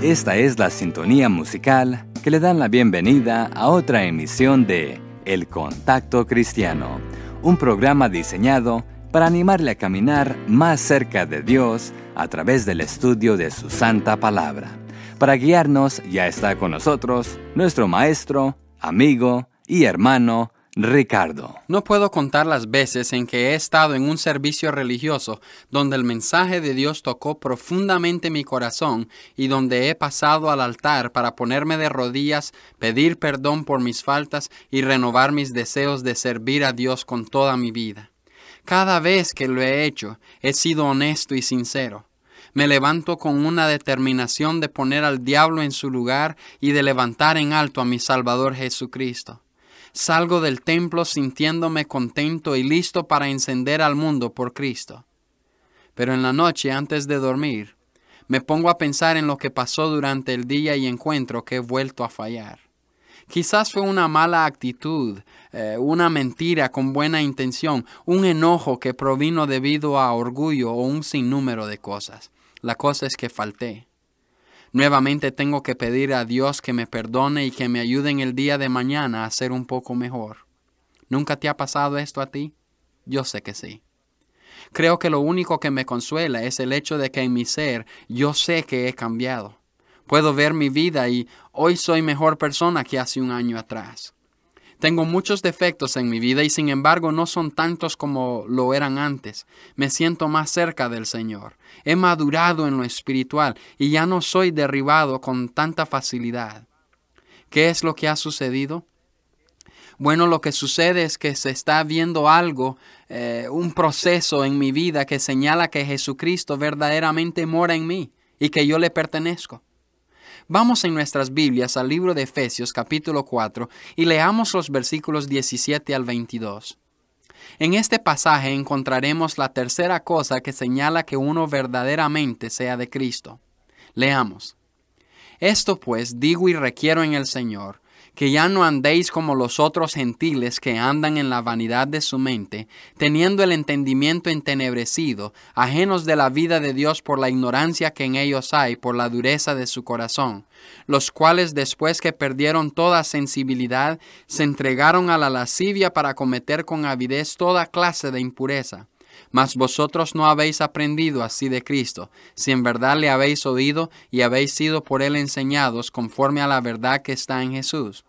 Esta es la sintonía musical que le dan la bienvenida a otra emisión de El Contacto Cristiano, un programa diseñado para animarle a caminar más cerca de Dios a través del estudio de su santa palabra. Para guiarnos ya está con nosotros nuestro maestro, amigo y hermano Ricardo. No puedo contar las veces en que he estado en un servicio religioso donde el mensaje de Dios tocó profundamente mi corazón y donde he pasado al altar para ponerme de rodillas, pedir perdón por mis faltas y renovar mis deseos de servir a Dios con toda mi vida. Cada vez que lo he hecho, he sido honesto y sincero. Me levanto con una determinación de poner al diablo en su lugar y de levantar en alto a mi Salvador Jesucristo. Salgo del templo sintiéndome contento y listo para encender al mundo por Cristo. Pero en la noche, antes de dormir, me pongo a pensar en lo que pasó durante el día y encuentro que he vuelto a fallar. Quizás fue una mala actitud, una mentira con buena intención, un enojo que provino debido a orgullo o un sinnúmero de cosas. La cosa es que falté. Nuevamente tengo que pedir a Dios que me perdone y que me ayude en el día de mañana a ser un poco mejor. ¿Nunca te ha pasado esto a ti? Yo sé que sí. Creo que lo único que me consuela es el hecho de que en mi ser yo sé que he cambiado. Puedo ver mi vida y hoy soy mejor persona que hace un año atrás. Tengo muchos defectos en mi vida y sin embargo no son tantos como lo eran antes. Me siento más cerca del Señor. He madurado en lo espiritual y ya no soy derribado con tanta facilidad. ¿Qué es lo que ha sucedido? Bueno, lo que sucede es que se está viendo algo, un proceso en mi vida que señala que Jesucristo verdaderamente mora en mí y que yo le pertenezco. Vamos en nuestras Biblias al libro de Efesios capítulo 4 y leamos los versículos 17 al 22. En este pasaje encontraremos la tercera cosa que señala que uno verdaderamente sea de Cristo. Leamos. Esto pues digo y requiero en el Señor, que ya no andéis como los otros gentiles que andan en la vanidad de su mente, teniendo el entendimiento entenebrecido, ajenos de la vida de Dios por la ignorancia que en ellos hay, por la dureza de su corazón, los cuales después que perdieron toda sensibilidad, se entregaron a la lascivia para cometer con avidez toda clase de impureza. Mas vosotros no habéis aprendido así de Cristo, si en verdad le habéis oído y habéis sido por él enseñados conforme a la verdad que está en Jesús.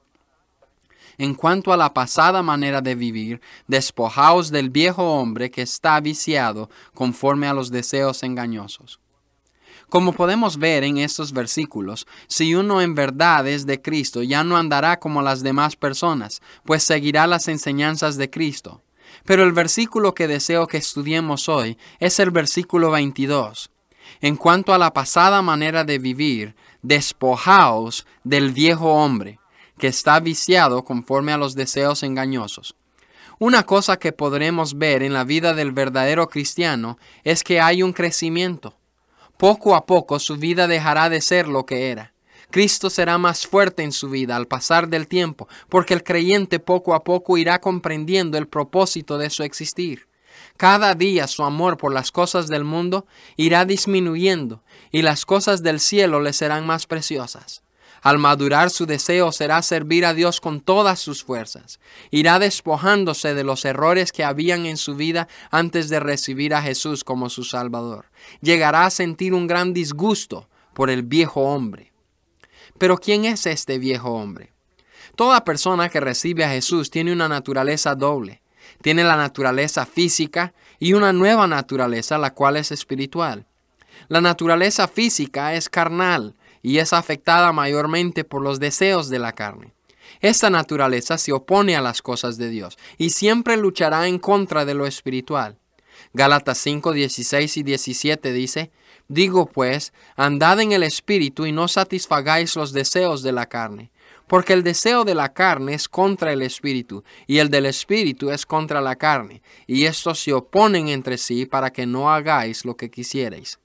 En cuanto a la pasada manera de vivir, despojaos del viejo hombre que está viciado conforme a los deseos engañosos. Como podemos ver en estos versículos, si uno en verdad es de Cristo, ya no andará como las demás personas, pues seguirá las enseñanzas de Cristo. Pero el versículo que deseo que estudiemos hoy es el versículo 22. En cuanto a la pasada manera de vivir, despojaos del viejo hombre, que está viciado conforme a los deseos engañosos. Una cosa que podremos ver en la vida del verdadero cristiano es que hay un crecimiento. Poco a poco su vida dejará de ser lo que era. Cristo será más fuerte en su vida al pasar del tiempo, porque el creyente poco a poco irá comprendiendo el propósito de su existir. Cada día su amor por las cosas del mundo irá disminuyendo y las cosas del cielo le serán más preciosas. Al madurar su deseo será servir a Dios con todas sus fuerzas. Irá despojándose de los errores que habían en su vida antes de recibir a Jesús como su Salvador. Llegará a sentir un gran disgusto por el viejo hombre. Pero ¿quién es este viejo hombre? Toda persona que recibe a Jesús tiene una naturaleza doble. Tiene la naturaleza física y una nueva naturaleza, la cual es espiritual. La naturaleza física es carnal y es afectada mayormente por los deseos de la carne. Esta naturaleza se opone a las cosas de Dios y siempre luchará en contra de lo espiritual. Gálatas 5, 16 y 17 dice: Digo pues, andad en el Espíritu y no satisfagáis los deseos de la carne, porque el deseo de la carne es contra el Espíritu, y el del Espíritu es contra la carne, y estos se oponen entre sí para que no hagáis lo que quisierais.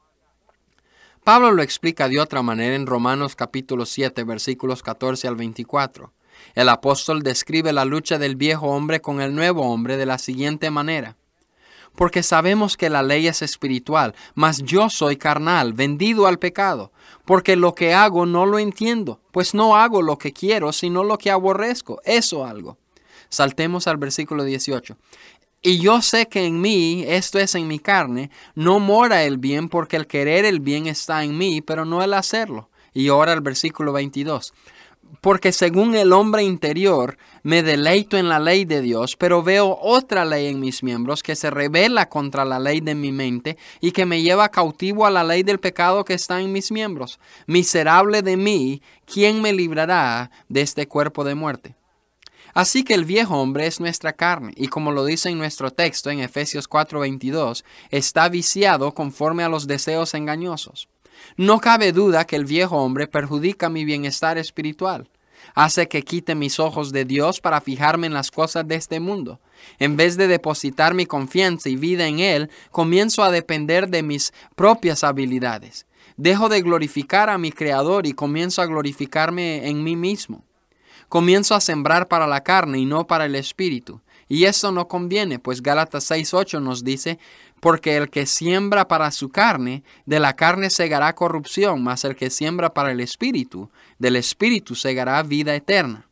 Pablo lo explica de otra manera en Romanos capítulo 7, versículos 14 al 24. El apóstol describe la lucha del viejo hombre con el nuevo hombre de la siguiente manera: Porque sabemos que la ley es espiritual, mas yo soy carnal, vendido al pecado. Porque lo que hago no lo entiendo, pues no hago lo que quiero, sino lo que aborrezco. Eso hago. Saltemos al versículo 18. Y yo sé que en mí, esto es en mi carne, no mora el bien, porque el querer el bien está en mí, pero no el hacerlo. Y ahora el versículo 22. Porque según el hombre interior, me deleito en la ley de Dios, pero veo otra ley en mis miembros que se rebela contra la ley de mi mente y que me lleva cautivo a la ley del pecado que está en mis miembros. Miserable de mí, ¿quién me librará de este cuerpo de muerte? Así que el viejo hombre es nuestra carne, y como lo dice en nuestro texto en Efesios 4:22, está viciado conforme a los deseos engañosos. No cabe duda que el viejo hombre perjudica mi bienestar espiritual. Hace que quite mis ojos de Dios para fijarme en las cosas de este mundo. En vez de depositar mi confianza y vida en Él, comienzo a depender de mis propias habilidades. Dejo de glorificar a mi Creador y comienzo a glorificarme en mí mismo. Comienzo a sembrar para la carne y no para el espíritu. Y eso no conviene, pues Gálatas 6:8 nos dice, porque el que siembra para su carne, de la carne segará corrupción, mas el que siembra para el espíritu, del espíritu segará vida eterna.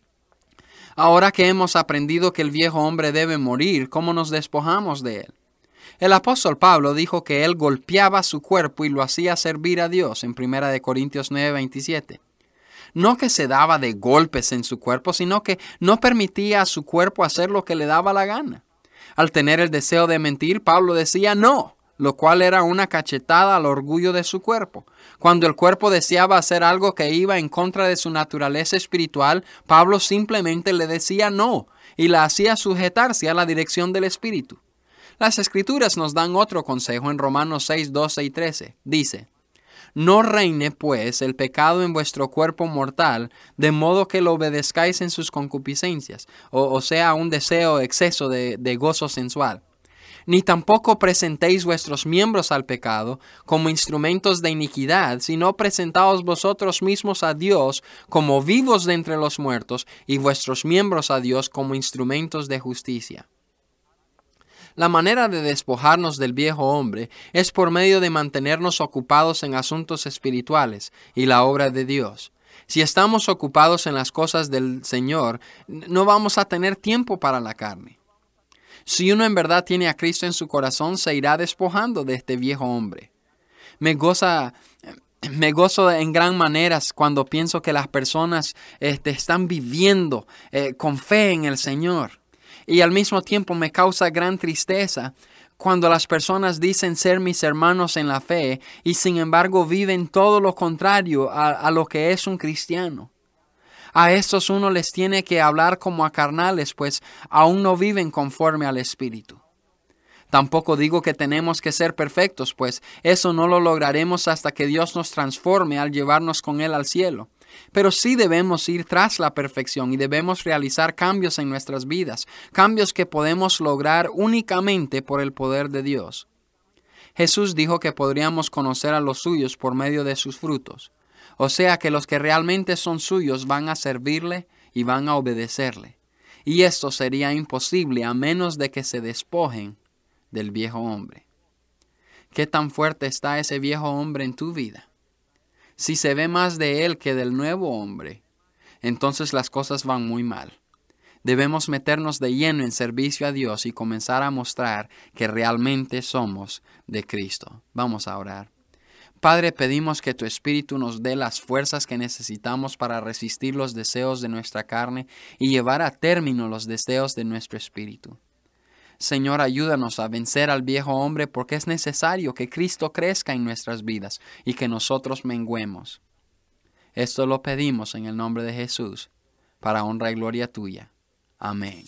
Ahora que hemos aprendido que el viejo hombre debe morir, ¿cómo nos despojamos de él? El apóstol Pablo dijo que él golpeaba su cuerpo y lo hacía servir a Dios en 1 Corintios 9:27. No que se daba de golpes en su cuerpo, sino que no permitía a su cuerpo hacer lo que le daba la gana. Al tener el deseo de mentir, Pablo decía no, lo cual era una cachetada al orgullo de su cuerpo. Cuando el cuerpo deseaba hacer algo que iba en contra de su naturaleza espiritual, Pablo simplemente le decía no y la hacía sujetarse a la dirección del espíritu. Las Escrituras nos dan otro consejo en Romanos 6:12 y 13. Dice: no reine, pues, el pecado en vuestro cuerpo mortal, de modo que lo obedezcáis en sus concupiscencias, o sea, un deseo exceso de gozo sensual. Ni tampoco presentéis vuestros miembros al pecado como instrumentos de iniquidad, sino presentaos vosotros mismos a Dios como vivos de entre los muertos, y vuestros miembros a Dios como instrumentos de justicia. La manera de despojarnos del viejo hombre es por medio de mantenernos ocupados en asuntos espirituales y la obra de Dios. Si estamos ocupados en las cosas del Señor, no vamos a tener tiempo para la carne. Si uno en verdad tiene a Cristo en su corazón, se irá despojando de este viejo hombre. Me gozo en gran manera cuando pienso que las personas están viviendo con fe en el Señor. Y al mismo tiempo me causa gran tristeza cuando las personas dicen ser mis hermanos en la fe y sin embargo viven todo lo contrario a lo que es un cristiano. A estos uno les tiene que hablar como a carnales, pues aún no viven conforme al Espíritu. Tampoco digo que tenemos que ser perfectos, pues eso no lo lograremos hasta que Dios nos transforme al llevarnos con Él al cielo. Pero sí debemos ir tras la perfección y debemos realizar cambios en nuestras vidas, cambios que podemos lograr únicamente por el poder de Dios. Jesús dijo que podríamos conocer a los suyos por medio de sus frutos, o sea que los que realmente son suyos van a servirle y van a obedecerle. Y esto sería imposible a menos de que se despojen del viejo hombre. ¿Qué tan fuerte está ese viejo hombre en tu vida? Si se ve más de él que del nuevo hombre, entonces las cosas van muy mal. Debemos meternos de lleno en servicio a Dios y comenzar a mostrar que realmente somos de Cristo. Vamos a orar. Padre, pedimos que tu Espíritu nos dé las fuerzas que necesitamos para resistir los deseos de nuestra carne y llevar a término los deseos de nuestro espíritu. Señor, ayúdanos a vencer al viejo hombre porque es necesario que Cristo crezca en nuestras vidas y que nosotros menguemos. Esto lo pedimos en el nombre de Jesús, para honra y gloria tuya. Amén.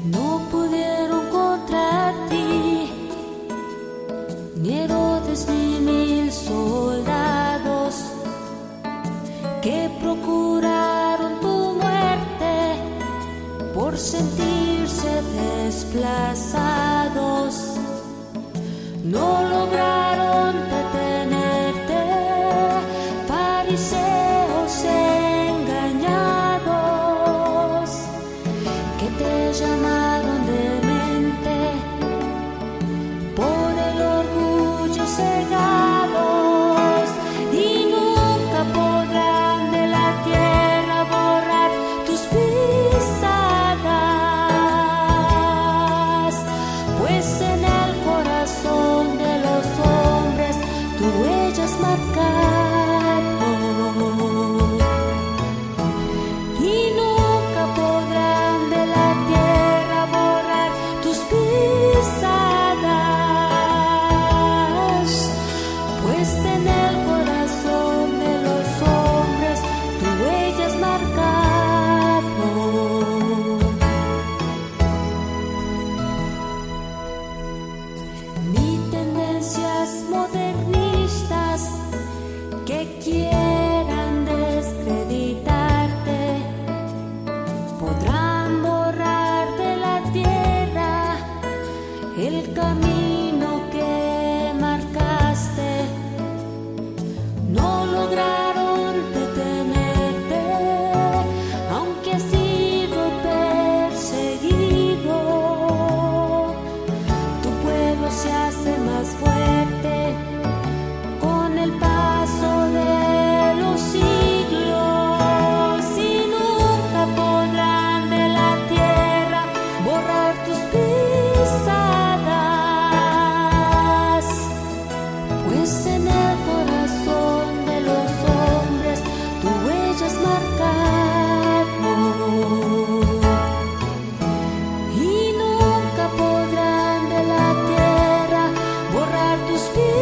no pudieron contra ti, ni Herodes ni 1000 soldados que procuraron tu muerte por sentirse desplazados. No lograron detenerte, fariseos engañados, que te llamaron demente, por el orgullo cegados, y nunca podrán de la tierra borrar tus pisadas, pues en el corazón de los hombres tu huella es marcado, y nunca podrán de la tierra borrar tus pisadas, pues en el corazón de los hombres tu huella es marcado. Ni tendencias modernistas que quieran descreditarte podrán borrar de la tierra el camino que marcaste. No lograron detenerte, aunque has sido perseguido. Tu pueblo se hace más fuerte con el paso de los siglos, y nunca podrán de la tierra borrar tus pisadas, pues en el corazón de los hombres tu huella es marcado, y nunca podrán de la tierra borrar tus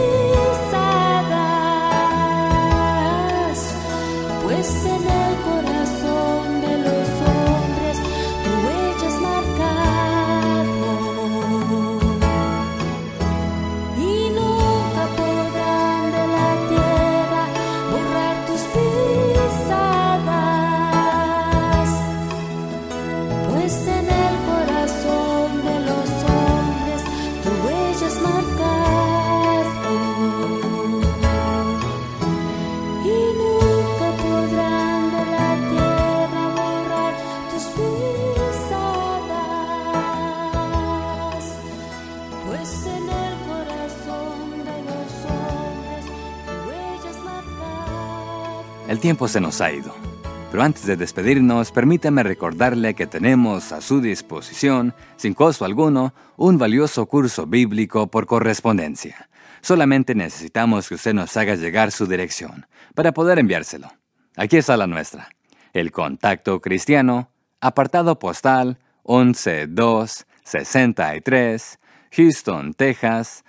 pisadas, pues en el corazón de los hombres tu huella es marcado, y nunca podrán de la tierra borrar tus pisadas, pues en el corazón de los hombres tu huella es marcado, y nunca podrán de la tierra borrar tus pisadas, pues en el corazón de los hombres tu huella es marcada. El tiempo se nos ha ido, pero antes de despedirnos, permítame recordarle que tenemos a su disposición, sin costo alguno, un valioso curso bíblico por correspondencia. Solamente necesitamos que usted nos haga llegar su dirección para poder enviárselo. Aquí está la nuestra: El Contacto Cristiano, apartado postal 11263, Houston, Texas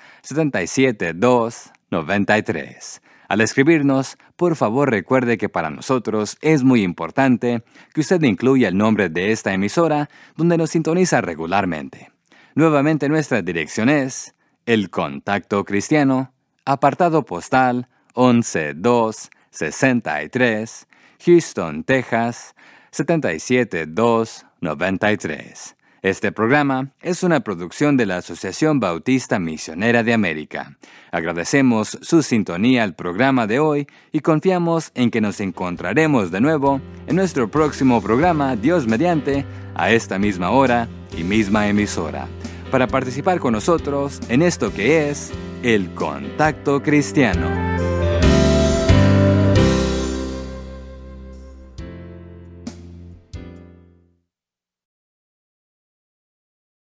77293. Al escribirnos, por favor recuerde que para nosotros es muy importante que usted incluya el nombre de esta emisora donde nos sintoniza regularmente. Nuevamente nuestra dirección es El Contacto Cristiano, apartado postal 11263, Houston, Texas 77293. Este programa es una producción de la Asociación Bautista Misionera de América. Agradecemos su sintonía al programa de hoy y confiamos en que nos encontraremos de nuevo en nuestro próximo programa, Dios mediante, a esta misma hora y misma emisora, para participar con nosotros en esto que es El Contacto Cristiano.